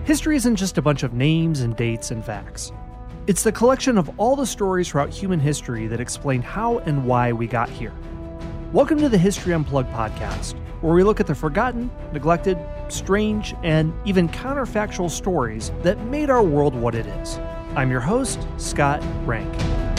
History isn't just a bunch of names and dates and facts. It's the collection of all the stories throughout human history that explain how and why we got here. Welcome to the History Unplugged podcast, where we look at the forgotten, neglected, strange, and even counterfactual stories that made our world what it is. I'm your host, Scott Rank.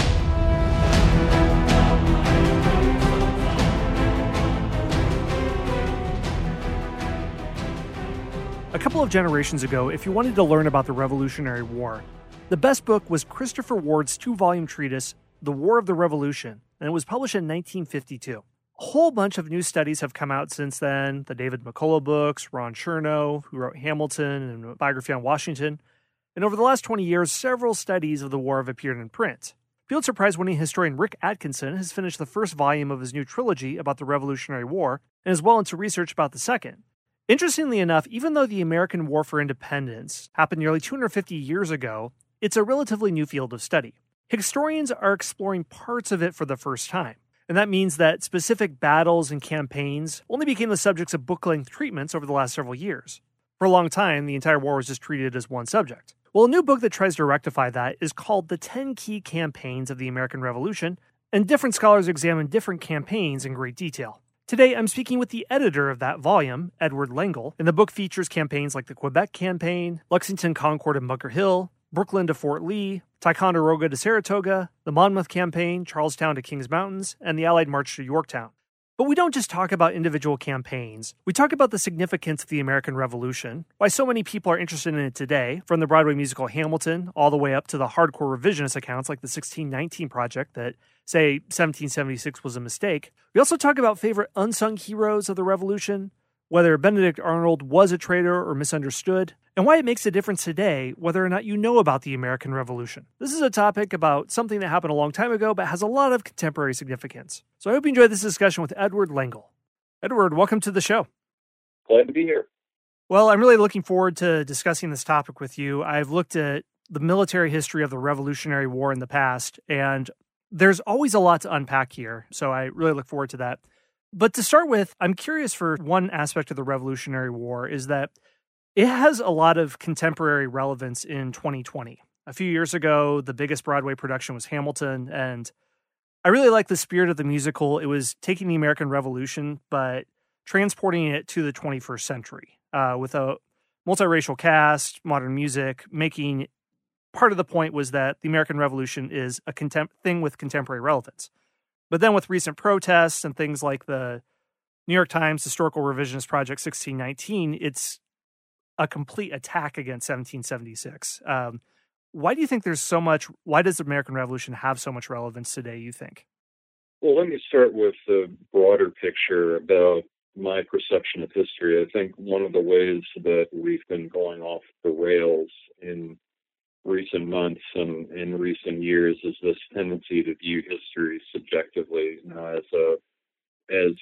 A couple of generations ago, if you wanted to learn about the Revolutionary War, the best book was Christopher Ward's 2-volume treatise, The War of the Revolution, and it was published in 1952. A whole bunch of new studies have come out since then, the David McCullough books, Ron Chernow, who wrote Hamilton and a biography on Washington, and over the last 20 years, several studies of the war have appeared in print. Pulitzer Prize-winning historian Rick Atkinson has finished the first volume of his new trilogy about the Revolutionary War and is well into research about the second. Interestingly enough, even though the American War for Independence happened nearly 250 years ago, it's a relatively new field of study. Historians are exploring parts of it for the first time, and that means that specific battles and campaigns only became the subjects of book-length treatments over the last several years. For a long time, the entire war was just treated as one subject. Well, a new book that tries to rectify that is called The 10 Key Campaigns of the American Revolution, and different scholars examine different campaigns in great detail. Today, I'm speaking with the editor of that volume, Edward Lengel, and the book features campaigns like the Quebec Campaign, Lexington, Concord, and Bunker Hill, Brooklyn to Fort Lee, Ticonderoga to Saratoga, the Monmouth Campaign, Charlestown to Kings Mountains, and the Allied March to Yorktown. But we don't just talk about individual campaigns. We talk about the significance of the American Revolution, why so many people are interested in it today, from the Broadway musical Hamilton all the way up to the hardcore revisionist accounts like the 1619 Project that say 1776 was a mistake. We also talk about favorite unsung heroes of the Revolution, whether Benedict Arnold was a traitor or misunderstood, and why it makes a difference today whether or not you know about the American Revolution. This is a topic about something that happened a long time ago but has a lot of contemporary significance. So I hope you enjoyed this discussion with Edward Lengel. Edward, welcome to the show. Glad to be here. Well, I'm really looking forward to discussing this topic with you. I've looked at the military history of the Revolutionary War in the past, and there's always a lot to unpack here, so I really look forward to that. But to start with, I'm curious for one aspect of the Revolutionary War is that it has a lot of contemporary relevance in 2020. A few years ago, the biggest Broadway production was Hamilton, and I really like the spirit of the musical. It was taking the American Revolution, but transporting it to the 21st century with a multiracial cast, modern music, making part of the point was that the American Revolution is a thing with contemporary relevance. But then with recent protests and things like the New York Times Historical Revisionist Project 1619, it's a complete attack against 1776. Why do you think why does the American Revolution have so much relevance today, you think? Well, let me start with the broader picture about my perception of history. I think one of the ways that we've been going off the rails in recent months and in recent years is this tendency to view history subjectively, as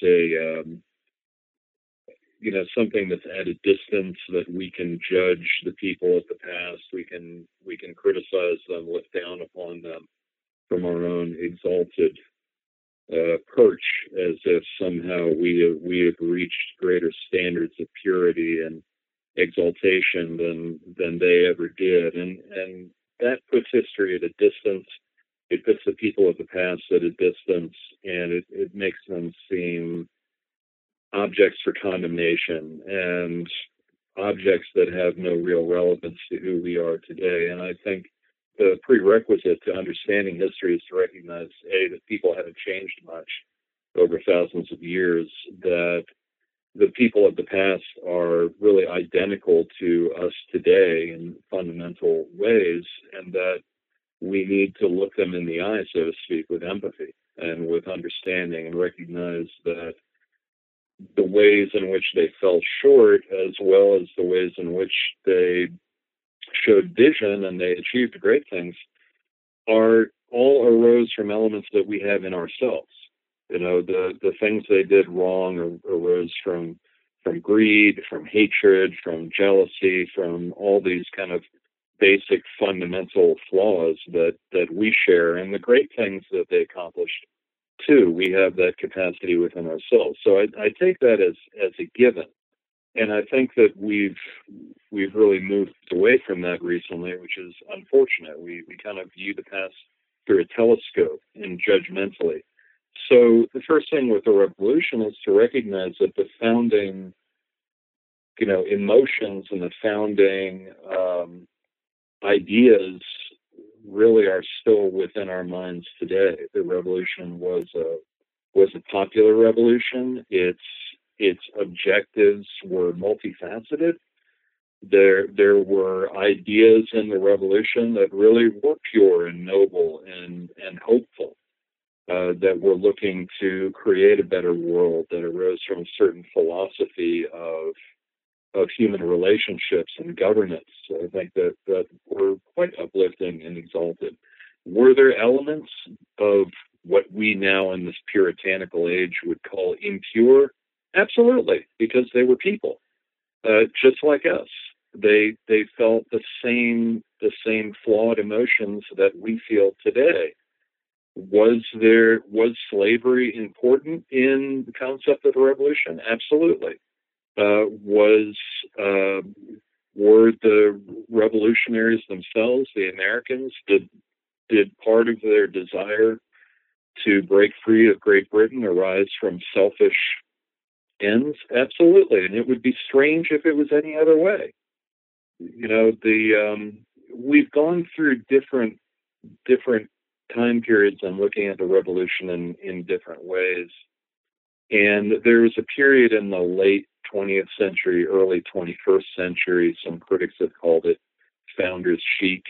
something that's at a distance, that we can judge the people of the past, we can criticize them, look down upon them from our own exalted perch, as if somehow we have reached greater standards of purity and exaltation than they ever did, and that puts history at a distance. It puts the people of the past at a distance, and it makes them seem objects for condemnation and objects that have no real relevance to who we are today. And I think the prerequisite to understanding history is to recognize, A, that people haven't changed much over thousands of years, that the people of the past are really identical to us today in fundamental ways, and that we need to look them in the eye, so to speak, with empathy and with understanding, and recognize that the ways in which they fell short, as well as the ways in which they showed vision and they achieved great things, are all arose from elements that we have in ourselves. The things they did wrong arose from greed, from hatred, from jealousy, from all these kind of basic fundamental flaws that we share, and the great things that they accomplished too. We have that capacity within ourselves. So I take that as a given. And I think that we've really moved away from that recently, which is unfortunate. We kind of view the past through a telescope and judgmentally. So the first thing with the revolution is to recognize that the founding, emotions and the founding ideas really are still within our minds today. The revolution was a popular revolution. Its objectives were multifaceted. There were ideas in the revolution that really were pure and noble and hopeful, that were looking to create a better world, that arose from a certain philosophy of human relationships and governance. So I think that were quite uplifting and exalted. Were there elements of what we now in this puritanical age would call impure? Absolutely, because they were people, just like us. They felt the same flawed emotions that we feel today. Was slavery important in the concept of the revolution? Absolutely. Were the revolutionaries themselves, the Americans, did part of their desire to break free of Great Britain arise from selfish ends? Absolutely. And it would be strange if it was any other way. We've gone through different time periods and looking at the revolution in different ways. And there was a period in the late 20th century, early 21st century, some critics have called it founders chic,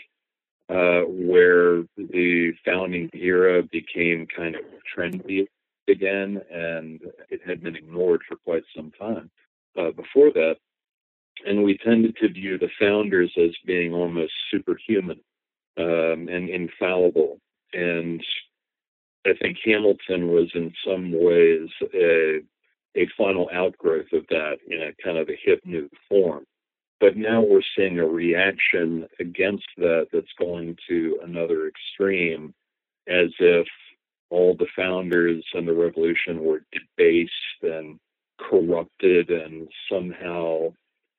where the founding era became kind of trendy again, and it had been ignored for quite some time before that. And we tended to view the founders as being almost superhuman and infallible. And I think Hamilton was in some ways a final outgrowth of that in a kind of a hip new form. But now we're seeing a reaction against that's going to another extreme, as if all the founders and the revolution were debased and corrupted and somehow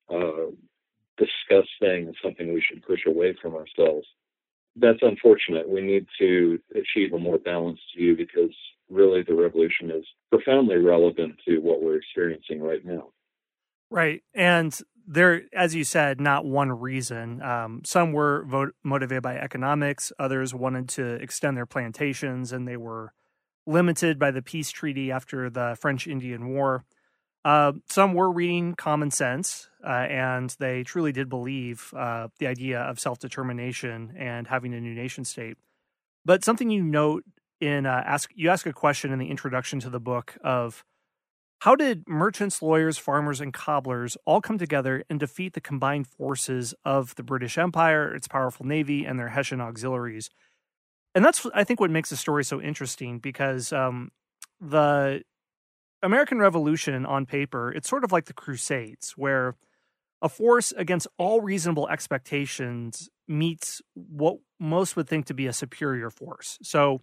disgusting and something we should push away from ourselves. That's unfortunate. We need to achieve a more balanced view, because really the revolution is profoundly relevant to what we're experiencing right now. Right. And there, as you said, not one reason. Some were motivated by economics. Others wanted to extend their plantations, and they were limited by the peace treaty after the French Indian War. Some were reading common sense, and they truly did believe the idea of self-determination and having a new nation state. But something you note you ask a question in the introduction to the book of, how did merchants, lawyers, farmers, and cobblers all come together and defeat the combined forces of the British Empire, its powerful navy, and their Hessian auxiliaries? And that's, I think, what makes the story so interesting, because the American Revolution on paper, it's sort of like the Crusades, where a force against all reasonable expectations meets what most would think to be a superior force. So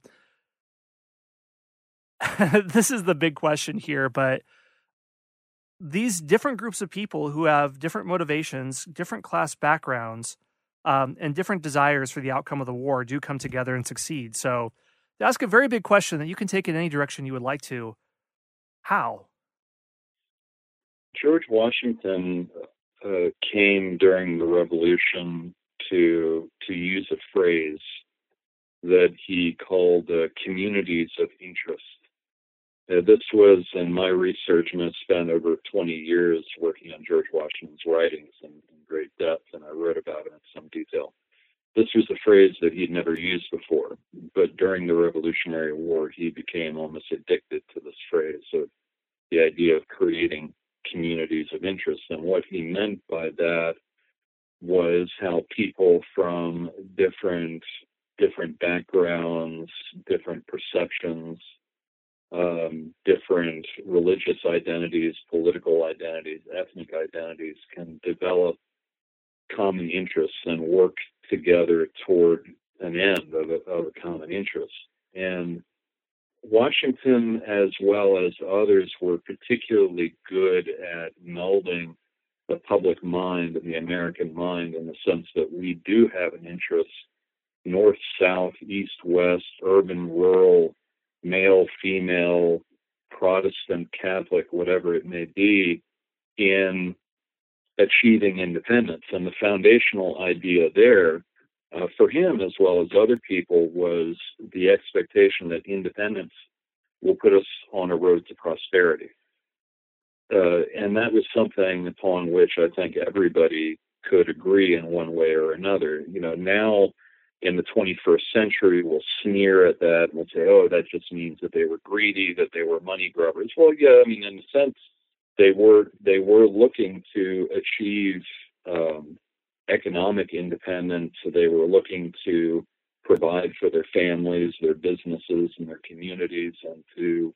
this is the big question here, but these different groups of people who have different motivations, different class backgrounds, and different desires for the outcome of the war do come together and succeed. So to ask a very big question that you can take in any direction you would like to, how? George Washington came during the Revolution to use a phrase that he called communities of interest. This was, in my research, and I've spent over 20 years working on George Washington's writings in great depth, and I wrote about it in some detail. This was a phrase that he'd never used before, but during the Revolutionary War, he became almost addicted to this phrase of the idea of creating communities of interest. And what he meant by that was how people from different backgrounds, different perceptions, different religious identities, political identities, ethnic identities can develop common interests and work together toward an end of a common interest. And Washington, as well as others, were particularly good at melding the public mind and the American mind, in the sense that we do have an interest, north, south, east, west, urban, rural, male, female, Protestant, Catholic, whatever it may be, in achieving independence. And the foundational idea there, for him as well as other people, was the expectation that independence will put us on a road to prosperity. And that was something upon which I think everybody could agree in one way or another. Now in the 21st century, we'll sneer at that and we'll say, oh, that just means that they were greedy, that they were money grubbers. Well, yeah, I mean, in a sense, they were looking to achieve economic independence. So they were looking to provide for their families, their businesses, and their communities, and to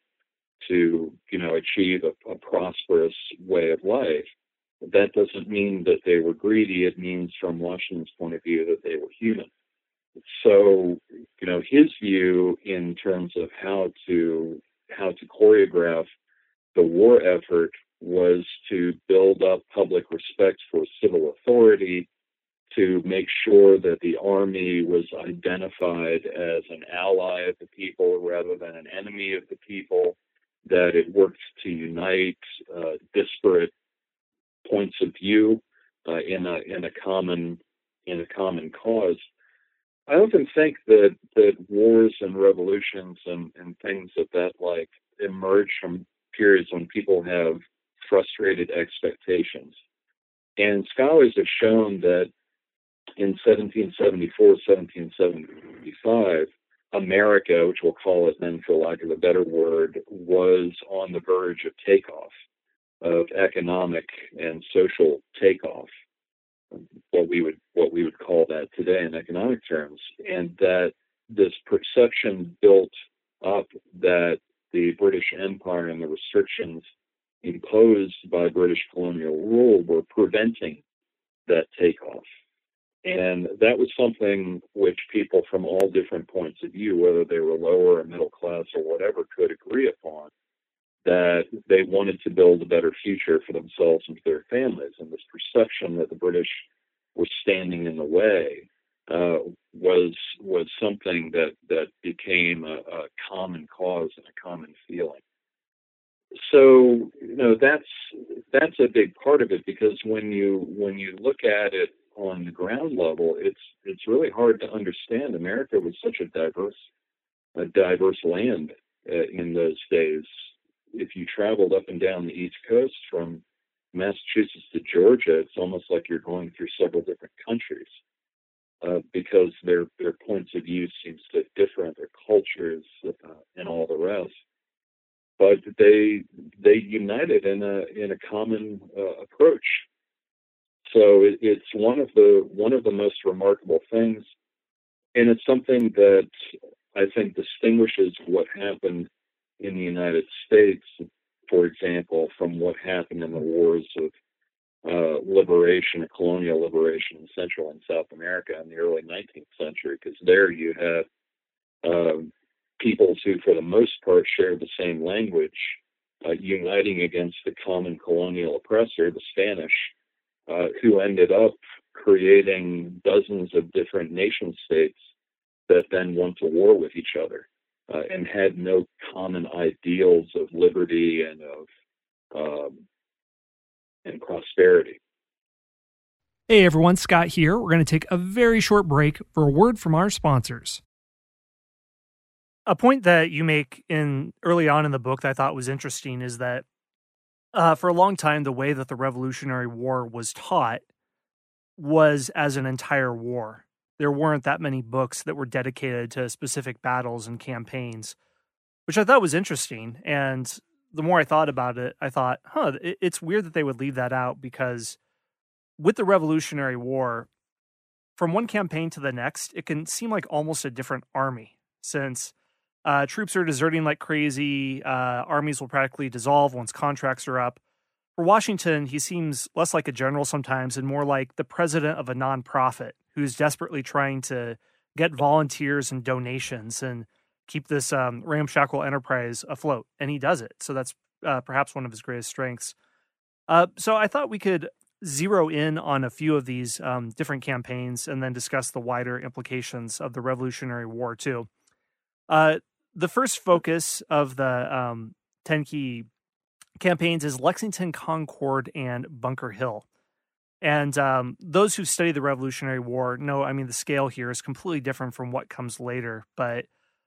achieve a prosperous way of life. That doesn't mean that they were greedy. It means, from Washington's point of view, that they were human. So, his view in terms of how to choreograph the war effort was to build up public respect for civil authority, to make sure that the army was identified as an ally of the people rather than an enemy of the people, that it worked to unite disparate points of view in a common cause. I often think that wars and revolutions and things of that like emerge from periods when people have frustrated expectations. And scholars have shown that in 1774, 1775, America, which we'll call it then for lack of a better word, was on the verge of takeoff, of economic and social takeoff, what we would call that today in economic terms, and that this perception built up that the British Empire and the restrictions imposed by British colonial rule were preventing that takeoff. And that was something which people from all different points of view, whether they were lower or middle class or whatever, could agree upon, that they wanted to build a better future for themselves and for their families. And this perception that the British were standing in the way was something that became a common cause and a common feeling. So, that's a big part of it, because when you look at it on the ground level, it's really hard to understand. America was such a diverse land in those days. If you traveled up and down the East Coast from Massachusetts to Georgia, it's almost like you're going through several different countries, because their points of view seems to differ, their cultures and all the rest. But they united in a common approach. So it's one of the most remarkable things, and it's something that I think distinguishes what happened in the United States, for example, from what happened in the wars of liberation, colonial liberation in Central and South America in the early 19th century, because there you had peoples who, for the most part, shared the same language, uniting against the common colonial oppressor, the Spanish, who ended up creating dozens of different nation states that then went to war with each other and had no common ideals of liberty and prosperity. Hey everyone, Scott here. We're going to take a very short break for a word from our sponsors. A point that you make early on in the book that I thought was interesting is that for a long time, the way that the Revolutionary War was taught was as an entire war. There weren't that many books that were dedicated to specific battles and campaigns, which I thought was interesting. And the more I thought about it, I thought, it's weird that they would leave that out, because with the Revolutionary War, from one campaign to the next, it can seem like almost a different army, since troops are deserting like crazy. Armies will practically dissolve once contracts are up. For Washington, he seems less like a general sometimes and more like the president of a nonprofit who's desperately trying to get volunteers and donations and keep this ramshackle enterprise afloat. And he does it. So that's perhaps one of his greatest strengths. So I thought we could zero in on a few of these different campaigns and then discuss the wider implications of the Revolutionary War, too. The first focus of the 10 key campaigns is Lexington, Concord, and Bunker Hill. And those who study the Revolutionary War know, I mean, the scale here is completely different from what comes later. But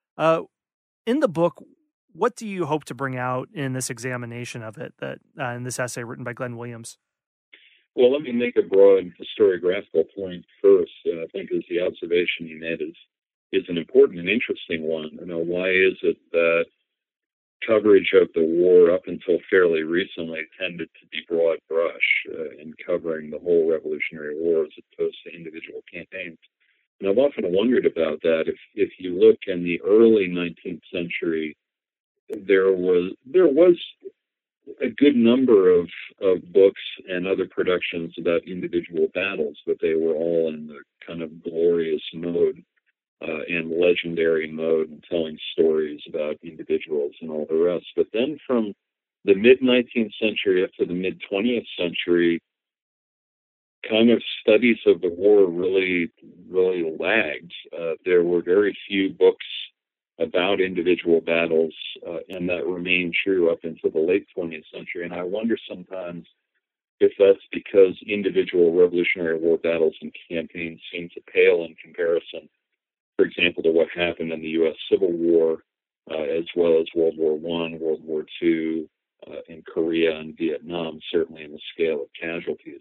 in the book, what do you hope to bring out in this examination of it, that in this essay written by Glenn Williams? Well, let me make a broad historiographical point first. I think as the observation you made is an important and interesting one. Why is it that coverage of the war up until fairly recently tended to be broad brush in covering the whole Revolutionary War as opposed to individual campaigns? And I've often wondered about that. If you look in the early 19th century, there was a good number of books and other productions about individual battles, but they were all in the kind of glorious mode and legendary mode and telling stories about individuals and all the rest. But then from the mid-19th century up to the mid-20th century, kind of studies of the war really lagged. There were very few books about individual battles, and that remained true up until the late 20th century. And I wonder sometimes if that's because individual Revolutionary War battles and campaigns seem to pale in comparison, for example, to what happened in the U.S. Civil War, as well as World War I, World War II, in Korea and Vietnam, certainly in the scale of casualties.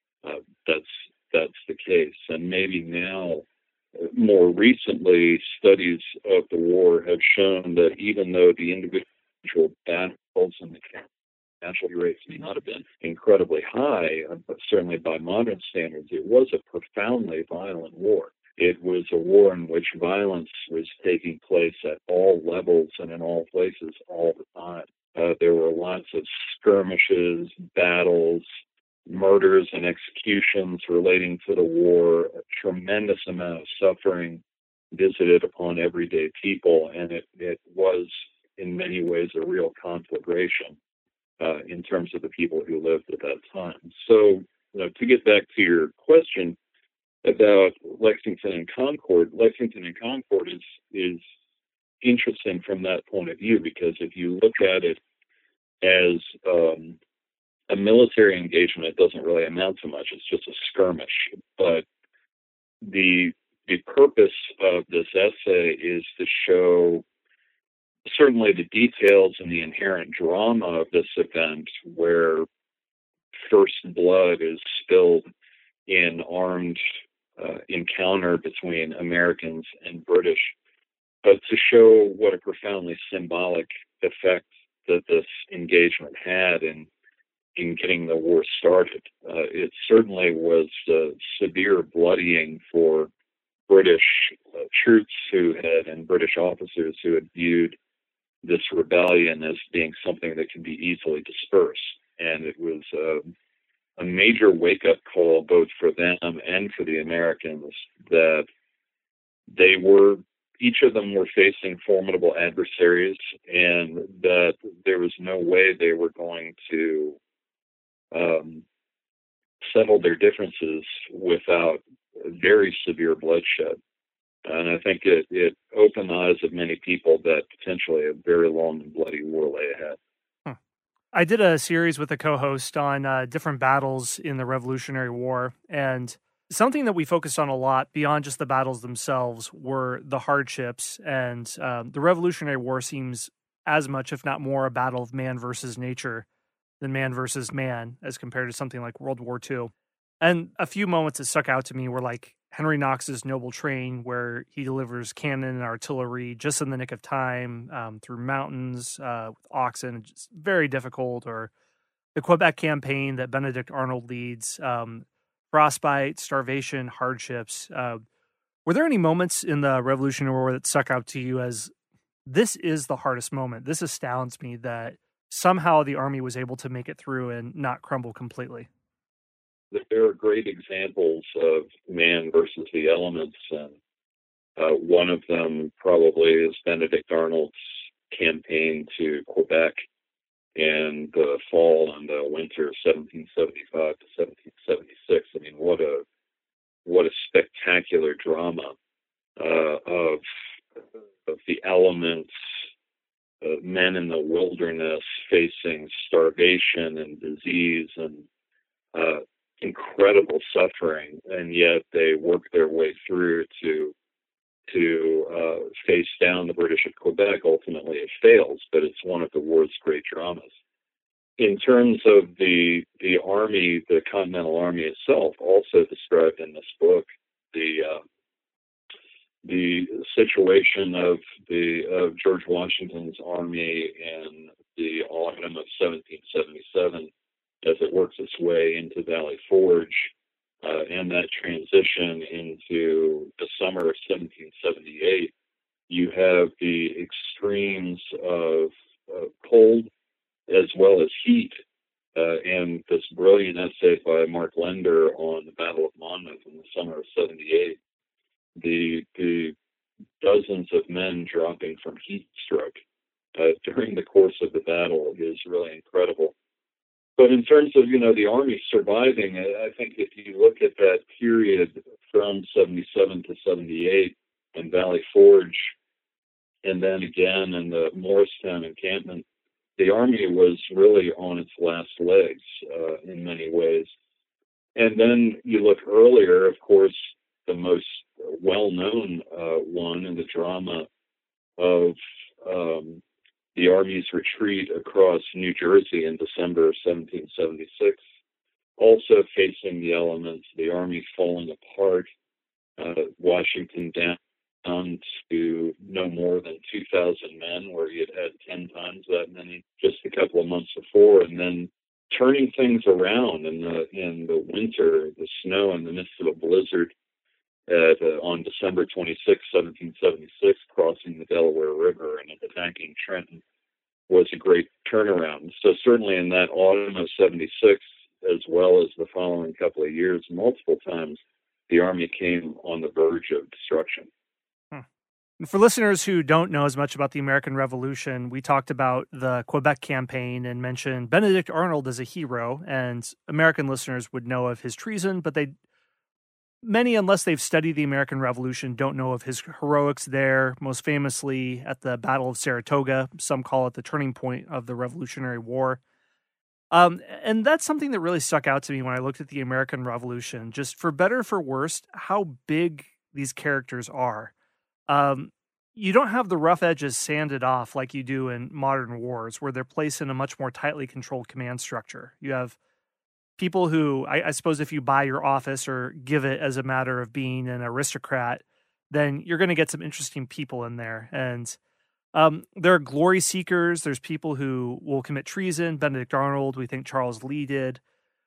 That's the case. And maybe now, more recently, studies of the war have shown that even though the individual battles and the casualty rates may not have been incredibly high, but certainly by modern standards, it was a profoundly violent war. It was a war in which violence was taking place at all levels and in all places all the time. There were lots of skirmishes, battles, murders and executions relating to the war, a tremendous amount of suffering visited upon everyday people, and it was in many ways a real conflagration in terms of the people who lived at that time. So, to get back to your question about Lexington and Concord is interesting from that point of view, because if you look at it as a military engagement, it doesn't really amount to much. It's just a skirmish. But the purpose of this essay is to show certainly the details and the inherent drama of this event, where first blood is spilled in armed encounter between Americans and British, but to show what a profoundly symbolic effect that this engagement had in getting the war started. It certainly was severe bloodying for British troops and British officers who had viewed this rebellion as being something that could be easily dispersed. And it was a major wake-up call both for them and for the Americans that each of them were facing formidable adversaries, and that there was no way they were going to settle their differences without very severe bloodshed. And I think it opened the eyes of many people that potentially a very long and bloody war lay ahead. I did a series with a co-host on different battles in the Revolutionary War, and something that we focused on a lot beyond just the battles themselves were the hardships. And the Revolutionary War seems as much, if not more, a battle of man versus nature than man versus man, as compared to something like World War II. And a few moments that stuck out to me were like Henry Knox's Noble Train, where he delivers cannon and artillery just in the nick of time through mountains with oxen, just very difficult. Or the Quebec campaign that Benedict Arnold leads, frostbite, starvation, hardships. Were there any moments in the Revolutionary War that stuck out to you as, this is the hardest moment? This astounds me that somehow the Army was able to make it through and not crumble completely. There are great examples of man versus the elements, and one of them probably is Benedict Arnold's campaign to Quebec and the fall and the winter of 1775 to 1776. I mean, what a spectacular drama of the elements, men in the wilderness facing starvation and disease and incredible suffering, and yet they work their way through to face down the British at Quebec. Ultimately, it fails, but it's one of the war's great dramas. In terms of the army, the Continental Army itself, also described in this book, the situation of George Washington's army in the autumn of 1777 as it works its way into Valley Forge, and that transition into the summer of 1778, you have the extremes of cold as well as heat, and this brilliant essay by Mark Lender on the Battle of Monmouth in the summer of 78, the dozens of men dropping from heat stroke during the course of the battle is really incredible. But in terms of, the Army surviving, I think if you look at that period from 77 to 78 in Valley Forge, and then again in the Morristown encampment, the Army was really on its last legs in many ways. And then you look earlier, of course, the most well-known one in the drama of the Army's retreat across New Jersey in December of 1776, also facing the elements, the Army falling apart, Washington down to no more than 2,000 men, where he had 10 times that many just a couple of months before, and then turning things around in the winter, the snow in the midst of a blizzard on December 26, 1776, crossing the Delaware River and attacking Trenton was a great turnaround. So certainly in that autumn of 76, as well as the following couple of years, multiple times, the Army came on the verge of destruction. For listeners who don't know as much about the American Revolution, we talked about the Quebec campaign and mentioned Benedict Arnold as a hero, and American listeners would know of his treason, but many, unless they've studied the American Revolution, don't know of his heroics there, most famously at the Battle of Saratoga. Some call it the turning point of the Revolutionary War. And that's something that really stuck out to me when I looked at the American Revolution, just for better or for worse, how big these characters are. You don't have the rough edges sanded off like you do in modern wars, where they're placed in a much more tightly controlled command structure. You have people who, I suppose if you buy your office or give it as a matter of being an aristocrat, then you're going to get some interesting people in there. And there are glory seekers. There's people who will commit treason. Benedict Arnold, we think Charles Lee did.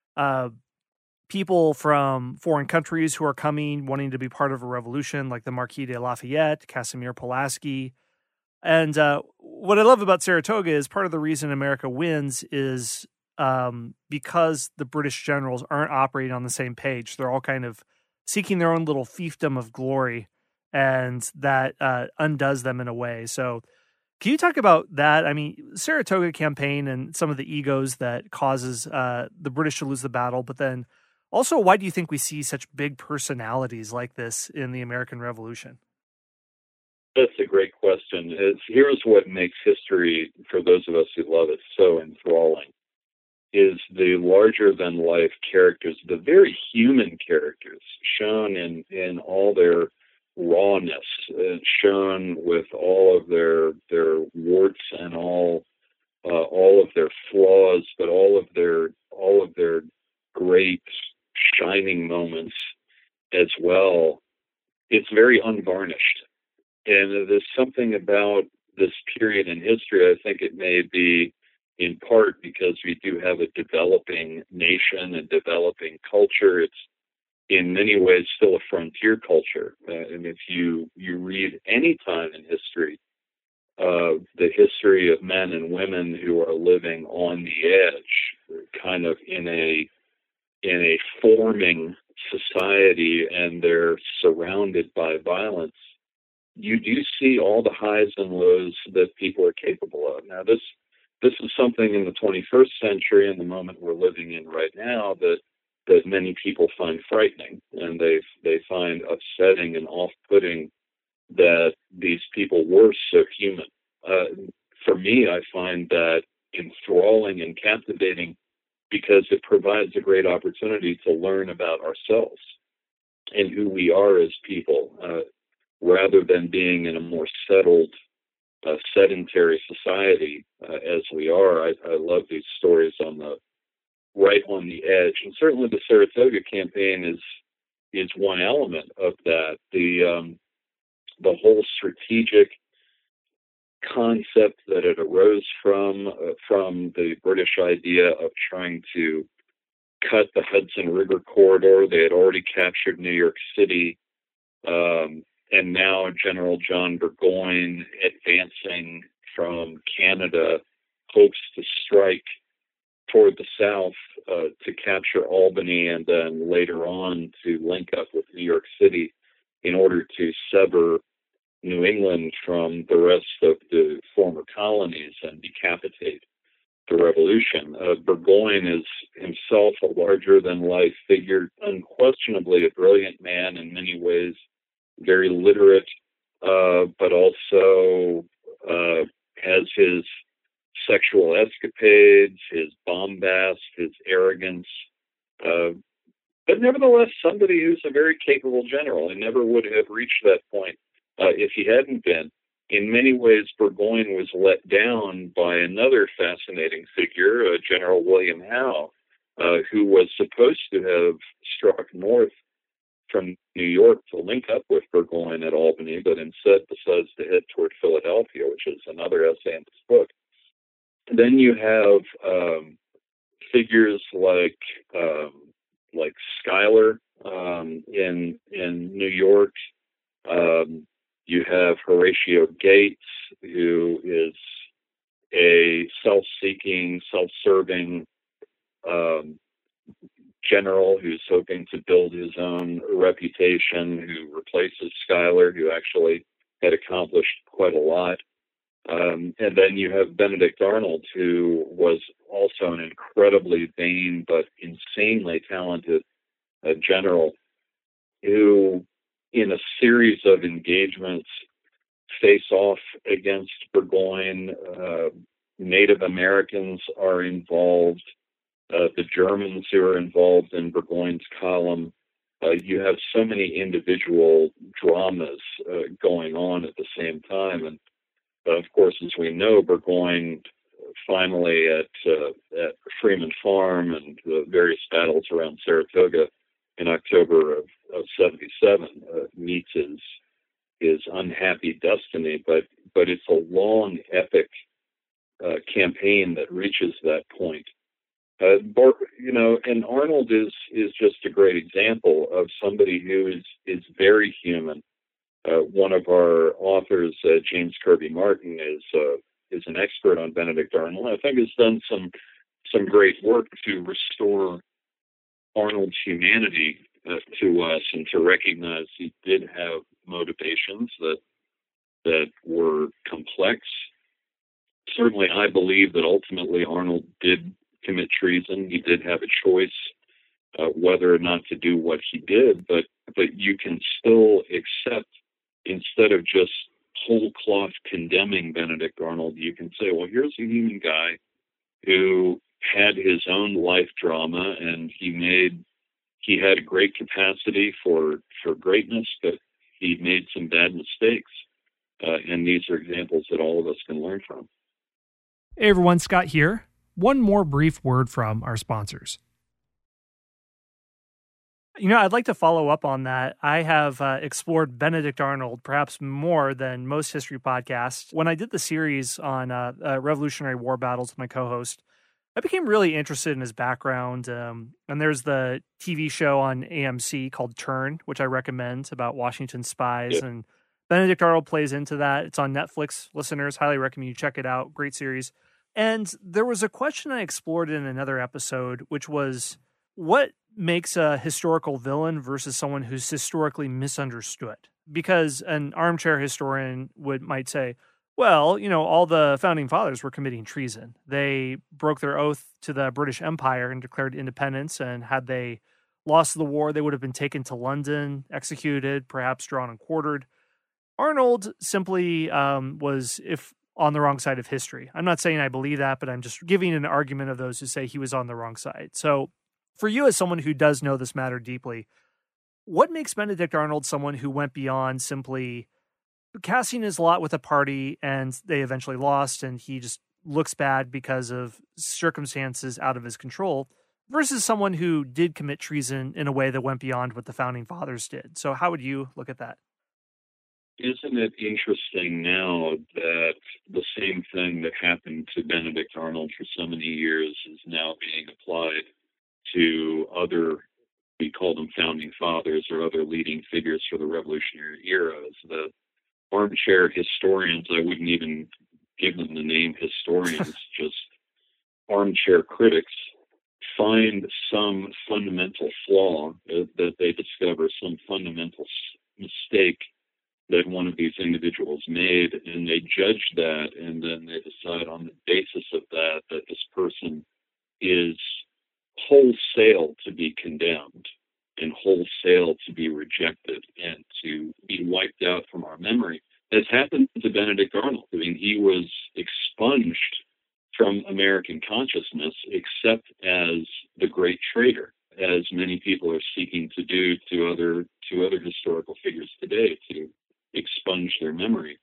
People from foreign countries who are coming, wanting to be part of a revolution, like the Marquis de Lafayette, Casimir Pulaski. And what I love about Saratoga is part of the reason America wins is because the British generals aren't operating on the same page. They're all kind of seeking their own little fiefdom of glory, and that undoes them in a way. So can you talk about that? I mean, Saratoga campaign and some of the egos that causes the British to lose the battle, but then also, why do you think we see such big personalities like this in the American Revolution? That's a great question. Here's what makes history, for those of us who love it, so enthralling, is the larger-than-life characters, the very human characters, shown in all their rawness, shown with all of their warts and all of their flaws, but all of their great shining moments as well. It's very unvarnished. And there's something about this period in history, I think it may be in part because we do have a developing nation and developing culture. It's in many ways still a frontier culture. And if you read any time in history, the history of men and women who are living on the edge, kind of in a forming society, and they're surrounded by violence, you do see all the highs and lows that people are capable of. Now, this this is something in the 21st century, in the moment we're living in right now, that many people find frightening, and they find upsetting and off-putting that these people were so human. For me, I find that enthralling and captivating because it provides a great opportunity to learn about ourselves and who we are as people, rather than being in a more settled, sedentary society as we are. I love these stories right on the edge, and certainly the Saratoga campaign is one element of that. The whole strategic concept that it arose from the British idea of trying to cut the Hudson River corridor. They had already captured New York City, and now General John Burgoyne, advancing from Canada, hopes to strike toward the south to capture Albany, and then later on to link up with New York City in order to sever New England from the rest of the former colonies and decapitate the revolution. Burgoyne is himself a larger-than-life figure, unquestionably a brilliant man in many ways, very literate, but also has his sexual escapades, his bombast, his arrogance, but nevertheless somebody who's a very capable general and never would have reached that point if he hadn't been. In many ways, Burgoyne was let down by another fascinating figure, General William Howe, who was supposed to have struck north from New York to link up with Burgoyne at Albany, but instead decides to head toward Philadelphia, which is another essay in this book. Then you have figures like Schuyler in New York. You have Horatio Gates, who is a self-seeking, self-serving general who's hoping to build his own reputation, who replaces Schuyler, who actually had accomplished quite a lot. And then you have Benedict Arnold, who was also an incredibly vain but insanely talented general, who in a series of engagements face off against Burgoyne. Native Americans are involved, the Germans who are involved in Burgoyne's column. You have so many individual dramas going on at the same time. And of course, as we know, Burgoyne finally at Freeman Farm and the various battles around Saratoga in October of 77 meets his unhappy destiny, but it's a long, epic campaign that reaches that point. And Arnold is just a great example of somebody who is very human. One of our authors, James Kirby Martin, is an expert on Benedict Arnold. I think has done some great work to restore Arnold's humanity to us and to recognize he did have motivations that were complex. Certainly, I believe that ultimately Arnold did commit treason. He did have a choice whether or not to do what he did, but you can still accept, instead of just whole cloth condemning Benedict Arnold, you can say, well, here's a human guy who had his own life drama, and he had a great capacity for greatness, but he made some bad mistakes. And these are examples that all of us can learn from. Hey everyone, Scott here. One more brief word from our sponsors. I'd like to follow up on that. I have explored Benedict Arnold perhaps more than most history podcasts. When I did the series on Revolutionary War battles with my co-host, I became really interested in his background. And there's the TV show on AMC called Turn, which I recommend, about Washington spies. Yep. And Benedict Arnold plays into that. It's on Netflix. Listeners, highly recommend you check it out. Great series. And there was a question I explored in another episode, which was, what makes a historical villain versus someone who's historically misunderstood? Because an armchair historian might say, Well, all the founding fathers were committing treason. They broke their oath to the British Empire and declared independence. And had they lost the war, they would have been taken to London, executed, perhaps drawn and quartered. Arnold simply was, if on the wrong side of history. I'm not saying I believe that, but I'm just giving an argument of those who say he was on the wrong side. So, for you, as someone who does know this matter deeply, what makes Benedict Arnold someone who went beyond simply casting his lot with a party and they eventually lost and he just looks bad because of circumstances out of his control, versus someone who did commit treason in a way that went beyond what the founding fathers did? So how would you look at that? Isn't it interesting now that the same thing that happened to Benedict Arnold for so many years is now being applied to other, we call them founding fathers or other leading figures for the Revolutionary era? The armchair historians, I wouldn't even give them the name historians, just armchair critics, find some fundamental flaw that they discover, some fundamental mistake that one of these individuals made, and they judge that, and then they decide on the basis of that this person is wholesale to be condemned and wholesale to be rejected and to be wiped out from our memory. As happened to Benedict Arnold. I mean, he was expunged from American consciousness except as the great traitor, as many people are seeking to do to other historical figures today, to expunge their memory.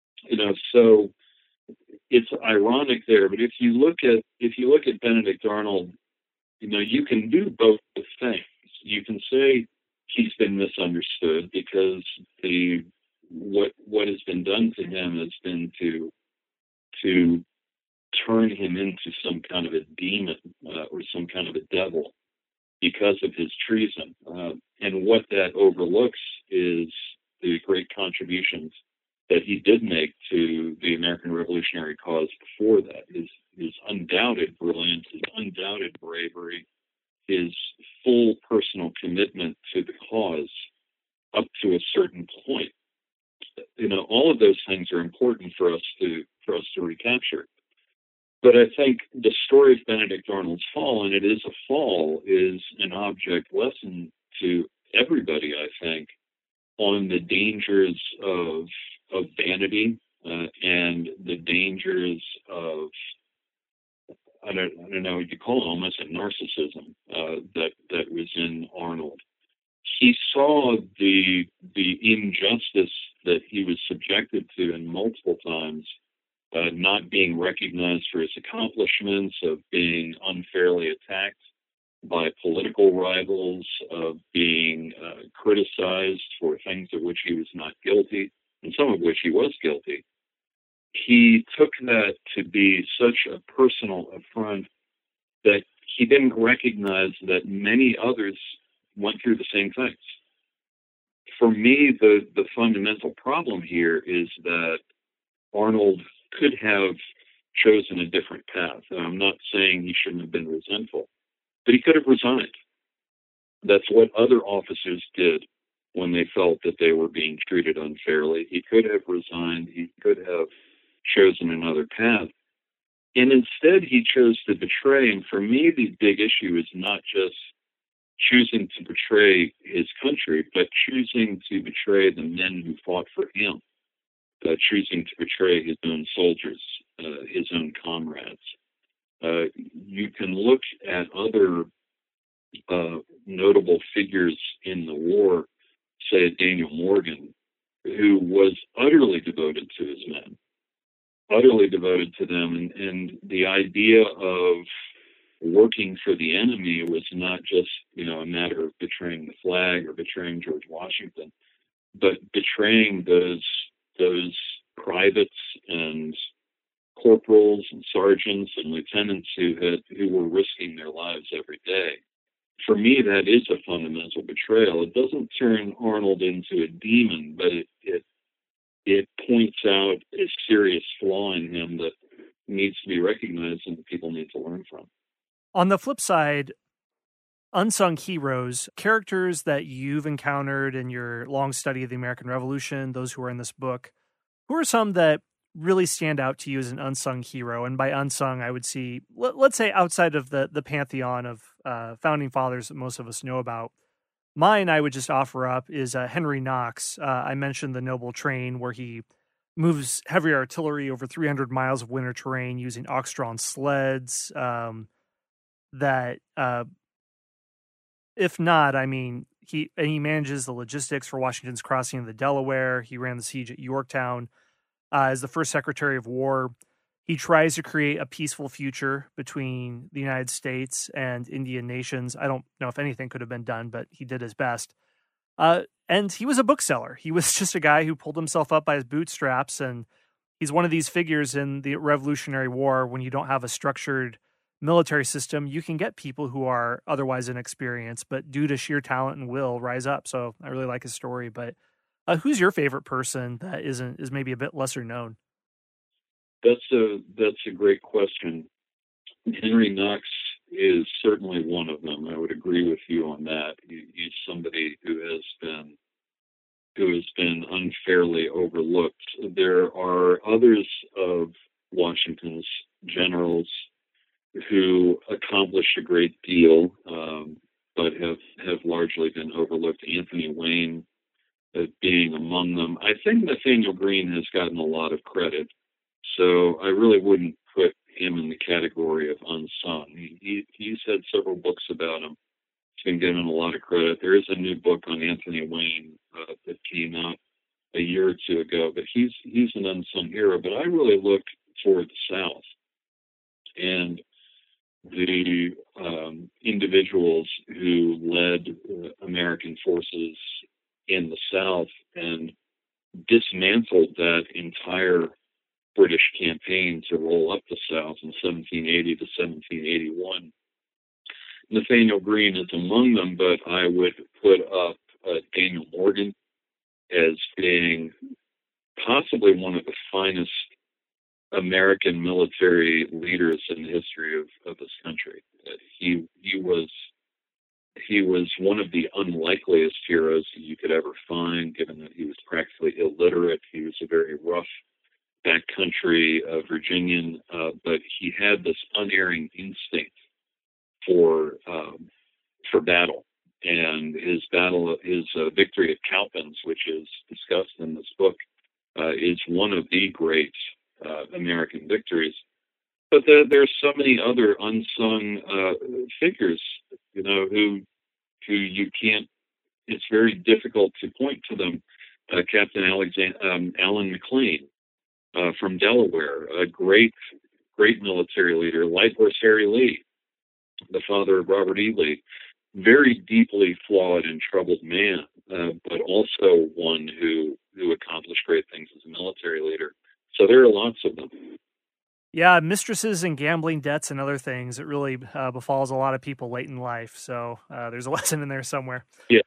So it's ironic there. But if you look at Benedict Arnold, you can do both things. You can say he's been misunderstood because what has been done to him has been to turn him into some kind of a demon or some kind of a devil because of his treason. And what that overlooks is the great contributions that he did make to the American Revolutionary cause before that, his undoubted brilliance, his undoubted bravery, his full personal commitment to the cause up to a certain point. All of those things are important for us to recapture. But I think the story of Benedict Arnold's fall, and it is a fall, is an object lesson to everybody, I think, on the dangers of vanity and the dangers of, I don't know what you call it, almost a narcissism that was in Arnold. He saw the injustice that he was subjected to in multiple times, not being recognized for his accomplishments, of being unfairly attacked by political rivals, of being criticized for things of which he was not guilty, and some of which he was guilty. He took that to be such a personal affront that he didn't recognize that many others went through the same things. For me, the fundamental problem here is that Arnold could have chosen a different path. And I'm not saying he shouldn't have been resentful, but he could have resigned. That's what other officers did when they felt that they were being treated unfairly. He could have resigned. He could have chosen another path. And instead, he chose to betray. And for me, the big issue is not just choosing to betray his country, but choosing to betray the men who fought for him, choosing to betray his own soldiers, his own comrades. You can look at other notable figures in the war, say Daniel Morgan, who was utterly devoted to his men, utterly devoted to them. And the idea of working for the enemy was not just, a matter of betraying the flag or betraying George Washington, but betraying those privates and corporals and sergeants and lieutenants who were risking their lives every day. For me, that is a fundamental betrayal. It doesn't turn Arnold into a demon, but it points out a serious flaw in him that needs to be recognized and that people need to learn from. On the flip side, unsung heroes, characters that you've encountered in your long study of the American Revolution, those who are in this book, who are some that really stand out to you as an unsung hero? And by unsung, I would see, let's say outside of the pantheon of founding fathers that most of us know about. Mine, I would just offer up, is Henry Knox. I mentioned the Noble Train, where he moves heavy artillery over 300 miles of winter terrain using ox-drawn sleds. That, if not, I mean, he manages the logistics for Washington's crossing of the Delaware. He ran the siege at Yorktown. As the first Secretary of War, he tries to create a peaceful future between the United States and Indian nations. I don't know if anything could have been done, but he did his best. And he was a bookseller. He was just a guy who pulled himself up by his bootstraps, and he's one of these figures in the Revolutionary War. When you don't have a structured military system, you can get people who are otherwise inexperienced, but due to sheer talent and will, rise up. So I really like his story. But who's your favorite person that is maybe a bit lesser known? That's a great question. Henry Knox is certainly one of them. I would agree with you on that. He's somebody who has been unfairly overlooked. There are others of Washington's generals who accomplished a great deal, but have largely been overlooked. Anthony Wayne being among them. I think Nathaniel Greene has gotten a lot of credit. So I really wouldn't put him in the category of unsung. He's had several books about him. He's been given a lot of credit. There is a new book on Anthony Wayne that came out a year or two ago, but he's an unsung hero. But I really look toward the South and the individuals who led American forces in the South and dismantled that entire British campaign to roll up the South in 1780 to 1781. Nathaniel Greene is among them, but I would put up Daniel Morgan as being possibly one of the finest American military leaders in the history of this country. He was one of the unlikeliest heroes you could ever find, given that he was practically illiterate. He was a very rough backcountry Virginian, but he had this unerring instinct for battle. And his victory at Cowpens, which is discussed in this book, is one of the great American victories. But there's so many other unsung figures, who you can't. It's very difficult to point to them. Captain Alan McLean from Delaware, a great military leader. Light Horse Harry Lee, the father of Robert E. Lee, very deeply flawed and troubled man, but also one who accomplished great things as a military leader. So there are lots of them. Yeah, mistresses and gambling debts and other things. It really befalls a lot of people late in life. So there's a lesson in there somewhere. Yeah.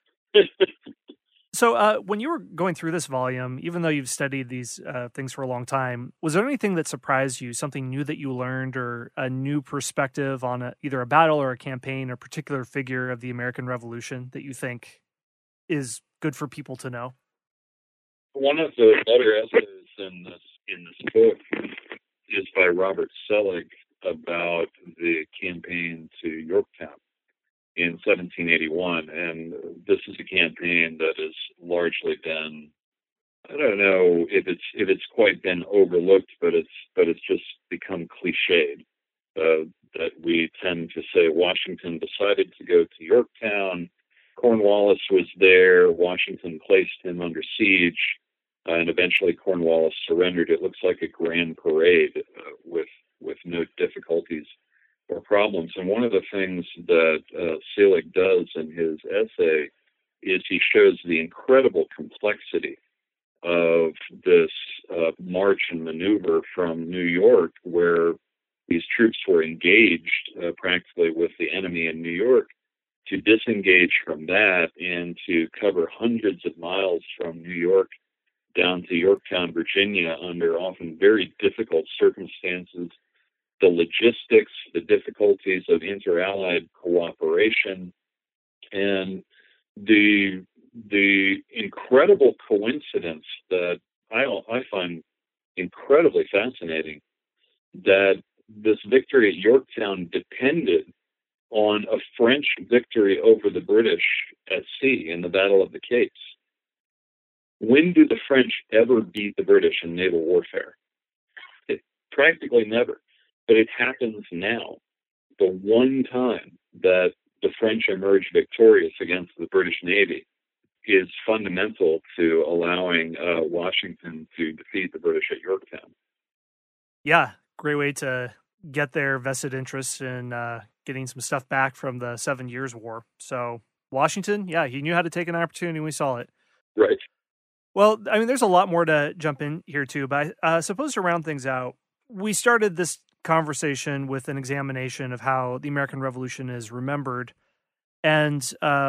So when you were going through this volume, even though you've studied these things for a long time, was there anything that surprised you, something new that you learned, or a new perspective on either a battle or a campaign or particular figure of the American Revolution that you think is good for people to know? One of the better essays in this book is by Robert Selig about the campaign to Yorktown in 1781, and this is a campaign that has largely been, I don't know if it's quite been overlooked, but it's just become cliched. That we tend to say Washington decided to go to Yorktown, Cornwallis was there, Washington placed him under siege, and eventually Cornwallis surrendered. It looks like a grand parade with no difficulties or problems. And one of the things that Selig does in his essay is he shows the incredible complexity of this march and maneuver from New York, where these troops were engaged practically with the enemy in New York, to disengage from that and to cover hundreds of miles from New York down to Yorktown, Virginia, under often very difficult circumstances. The logistics, the difficulties of inter-allied cooperation, and the incredible coincidence that I find incredibly fascinating that this victory at Yorktown depended on a French victory over the British at sea in the Battle of the Capes. When do the French ever beat the British in naval warfare? Practically never. But it happens now. The one time that the French emerge victorious against the British Navy is fundamental to allowing Washington to defeat the British at Yorktown. Yeah, great way to get their vested interests in getting some stuff back from the 7 Years' War. So Washington, yeah, he knew how to take an opportunity. We saw it. Right. Well, I mean, there's a lot more to jump in here too, but I suppose to round things out, we started this conversation with an examination of how the American Revolution is remembered. And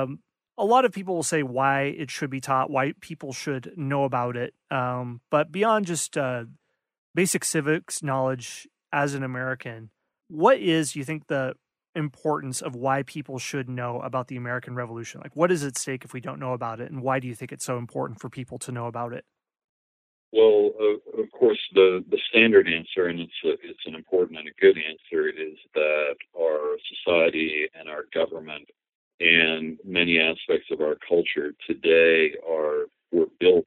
a lot of people will say why it should be taught, why people should know about it. But beyond just basic civics knowledge as an American, what is, you think, the importance of why people should know about the American Revolution? Like, what is at stake if we don't know about it? And why do you think it's so important for people to know about it? Well, of course, the standard answer, and it's an important and a good answer, is that our society and our government and many aspects of our culture today were built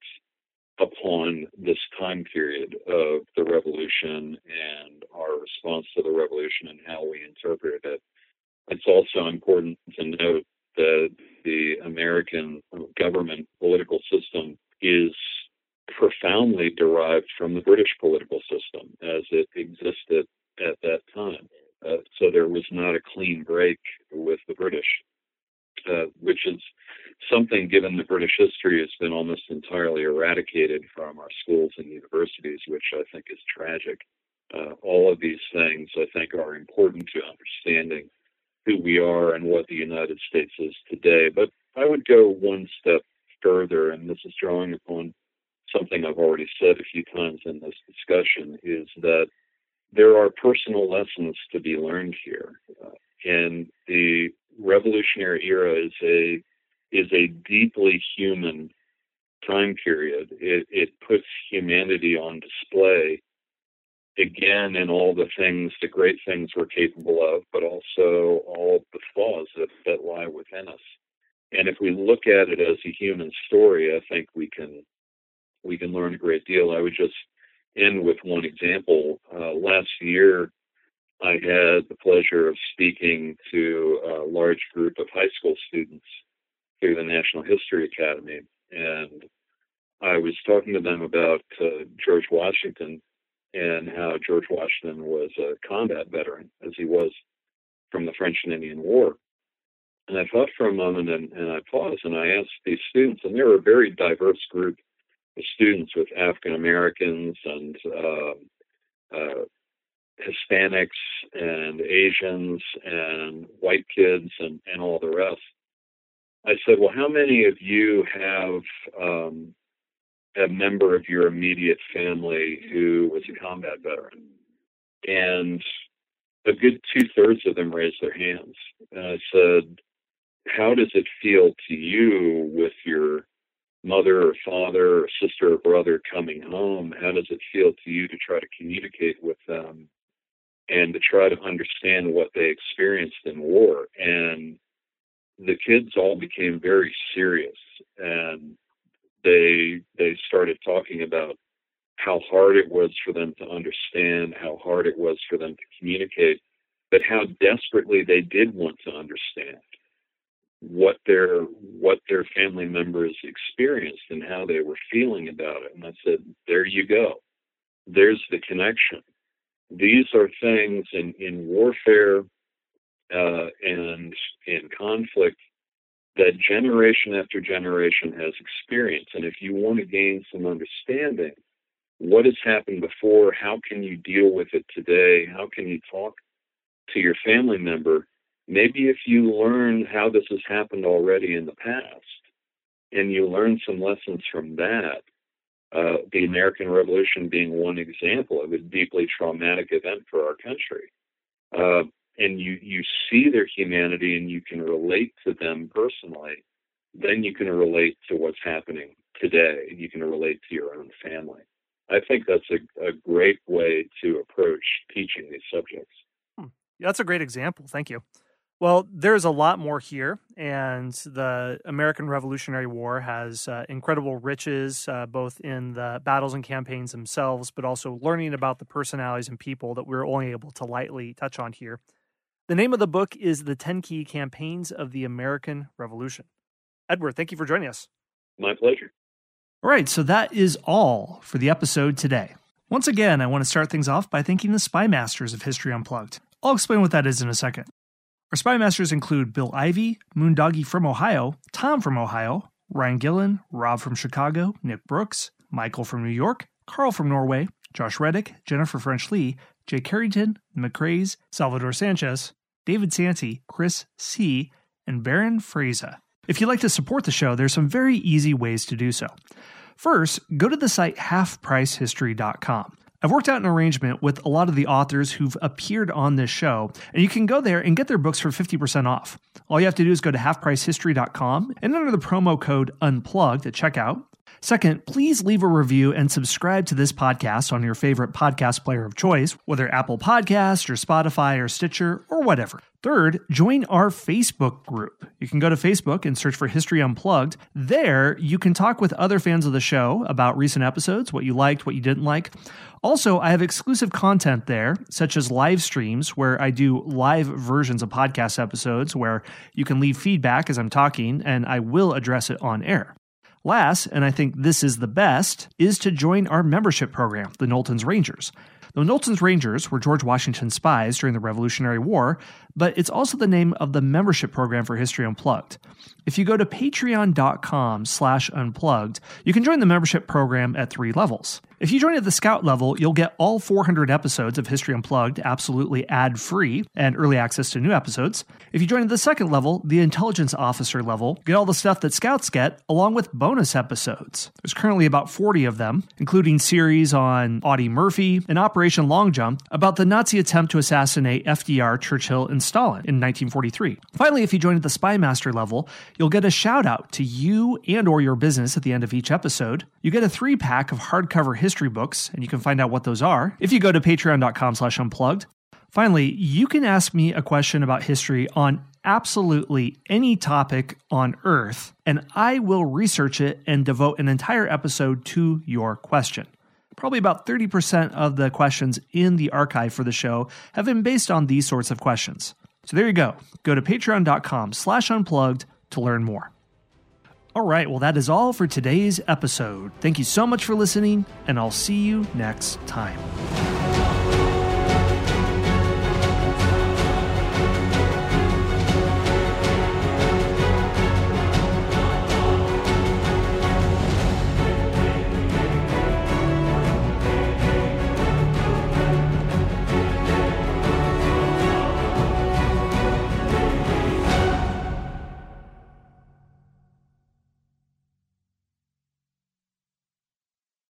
upon this time period of the revolution and our response to the revolution and how we interpreted it. It's also important to note that the American government political system is profoundly derived from the British political system as it existed at that time. So there was not a clean break with the British, which is something, given the British history, has been almost entirely eradicated from our schools and universities, which I think is tragic. All of these things, I think, are important to understanding who we are and what the United States is today. But I would go one step further, and this is drawing upon something I've already said a few times in this discussion, is that there are personal lessons to be learned here. And the Revolutionary era is a deeply human time period. It puts humanity on display again in all the great things we're capable of, but also all of the flaws that lie within us. And if we look at it as a human story, I think we can learn a great deal. I would just end with one example. Last year, I had the pleasure of speaking to a large group of high school students through the National History Academy, and I was talking to them about George Washington and how George Washington was a combat veteran, as he was from the French and Indian War. And I thought for a moment, and I paused, and I asked these students, and they were a very diverse group of students with African Americans and Hispanics and Asians and white kids and all the rest. I said, well, how many of you have a member of your immediate family who was a combat veteran? And a good 2/3 of them raised their hands. And I said, how does it feel to you with your mother or father or sister or brother coming home? How does it feel to you to try to communicate with them and to try to understand what they experienced in war? And the kids all became very serious, and they started talking about how hard it was for them to understand, how hard it was for them to communicate, but how desperately they did want to understand what their family members experienced and how they were feeling about it. And I said, there you go. There's the connection. These are things in warfare and in conflict that generation after generation has experienced. And if you want to gain some understanding, what has happened before, how can you deal with it today? How can you talk to your family member? Maybe if you learn how this has happened already in the past and you learn some lessons from that, the American Revolution being one example of a deeply traumatic event for our country, and you see their humanity and you can relate to them personally, then you can relate to what's happening today. You can relate to your own family. I think that's a great way to approach teaching these subjects. Yeah, that's a great example. Thank you. Well, there's a lot more here, and the American Revolutionary War has incredible riches, both in the battles and campaigns themselves, but also learning about the personalities and people that we're only able to lightly touch on here. The name of the book is The 10 Key Campaigns of the American Revolution. Edward, thank you for joining us. My pleasure. All right, so that is all for the episode today. Once again, I want to start things off by thanking the Spy Masters of History Unplugged. I'll explain what that is in a second. Our Spy Masters include Bill Ivey, Moondoggy from Ohio, Tom from Ohio, Ryan Gillen, Rob from Chicago, Nick Brooks, Michael from New York, Carl from Norway, Josh Reddick, Jennifer French-Lee, Jay Carrington, McCraes, Salvador Sanchez, David Santee, Chris C., and Baron Fraser. If you'd like to support the show, there's some very easy ways to do so. First, go to the site halfpricehistory.com. I've worked out an arrangement with a lot of the authors who've appeared on this show, and you can go there and get their books for 50% off. All you have to do is go to halfpricehistory.com and enter the promo code UNPLUGGED at checkout. Second, please leave a review and subscribe to this podcast on your favorite podcast player of choice, whether Apple Podcasts or Spotify or Stitcher or whatever. Third, join our Facebook group. You can go to Facebook and search for History Unplugged. There, you can talk with other fans of the show about recent episodes, what you liked, what you didn't like. Also, I have exclusive content there, such as live streams where I do live versions of podcast episodes where you can leave feedback as I'm talking, and I will address it on air. Last, and I think this is the best, is to join our membership program, the Knowlton's Rangers. The Knowlton's Rangers were George Washington's spies during the Revolutionary War, but it's also the name of the membership program for History Unplugged. If you go to patreon.com/unplugged, you can join the membership program at 3 levels. If you join at the Scout level, you'll get all 400 episodes of History Unplugged absolutely ad-free and early access to new episodes. If you join at the 2nd level, the Intelligence Officer level, get all the stuff that Scouts get, along with bonus episodes. There's currently about 40 of them, including series on Audie Murphy and Operation Long Jump about the Nazi attempt to assassinate FDR, Churchill, and Stalin in 1943. Finally, if you join at the Spy Master level, you'll get a shout-out to you and or your business at the end of each episode. You get a 3-pack of hardcover history books, and you can find out what those are if you go to patreon.com/unplugged. Finally, you can ask me a question about history on absolutely any topic on Earth, and I will research it and devote an entire episode to your question. Probably about 30% of the questions in the archive for the show have been based on these sorts of questions. So there you go. Go to patreon.com/unplugged to learn more. All right, well, that is all for today's episode. Thank you so much for listening, and I'll see you next time.